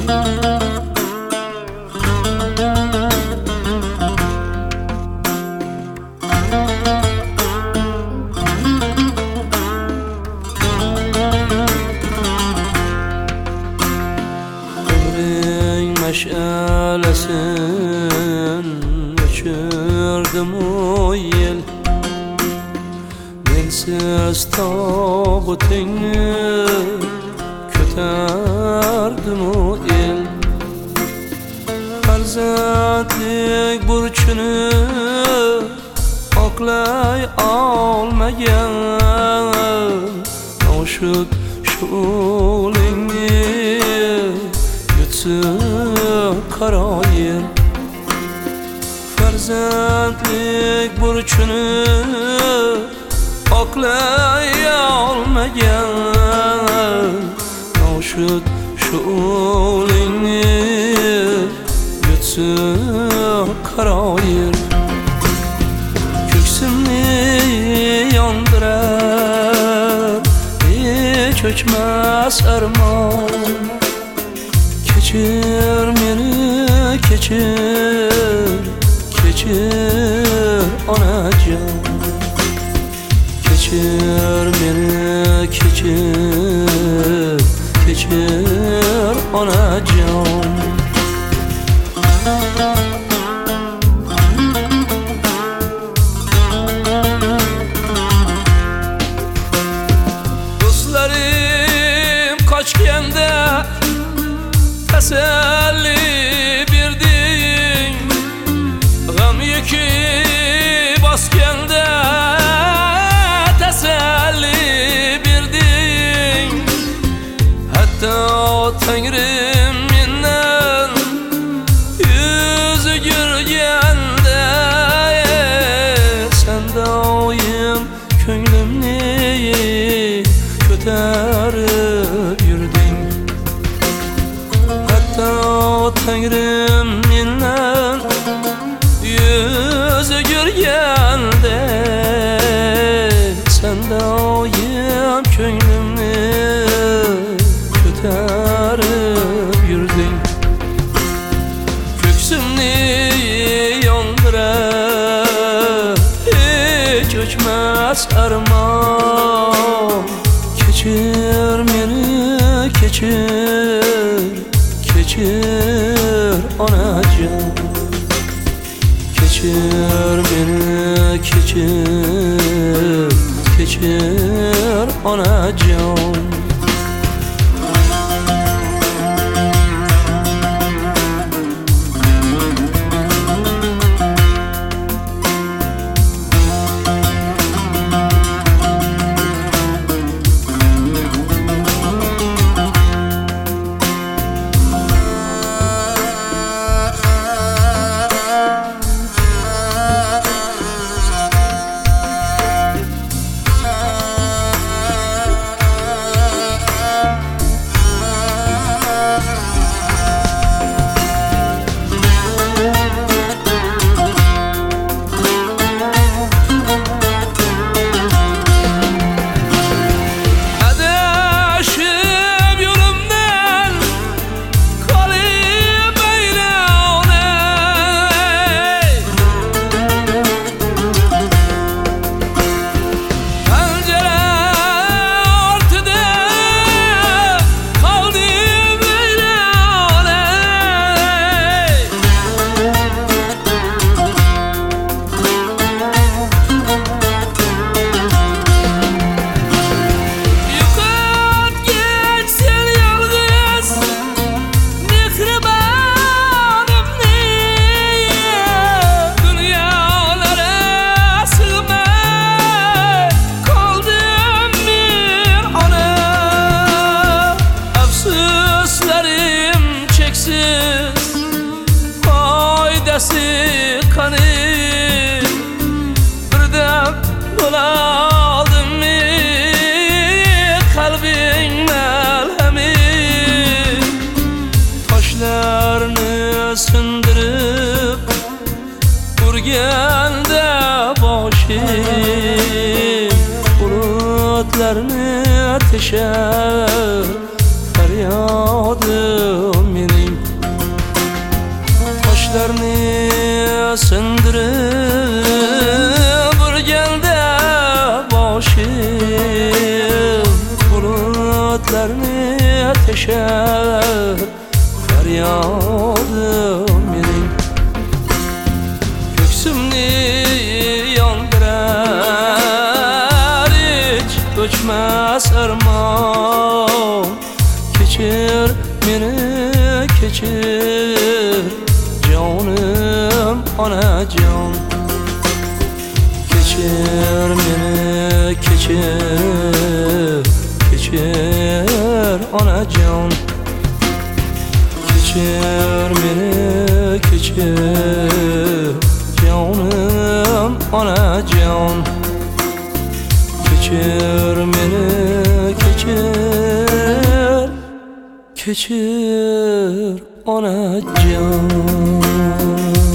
Meşalesin uçurdum o yel, mensiz tabutini köterdim o el. Farzandlik burçunu oqlay olmagan, noshud shu'lingni kara yer. Farzandlik burçunu oqlay olmagan, noshud shu'lingni yutsin kara yer. Ko'ksimni yondirar hech o'chmas armon. Keçir meni, keçir, keçir onajon. Keçir meni, keçir, keçir onajon. Dostlarım kaçganda teselli birdin, gam yükü baskanda teselli birdin. Hatta Tengrim menden yüzü görgende, sen doyum ko'nglimni ko'tarib yurding. Tengrim menden yüzü görgende, sen doyum ko'nglimni ko'tarib yurding. Ko'ksimni yondirar hech o'chmas armon. Keçir meni, keçir, keçir onajon. Keçir meni, keçir, keçir onajon. Kanım birden bulaldım mı kalbin melhemi. Taşlarını sındırıp vurganda başım, bulutlarını ateşer feryadım benim. bulutlarni sindirib bir gelde boshim bulutlarni teshar feryadim mening ko'ksimni yondirar hiç o'chmas armon kechir meni kechir jonim onajon kechir meni kechir kechir onajon kechir meni kechir jonim onajon kechir meni kechir kechir onajon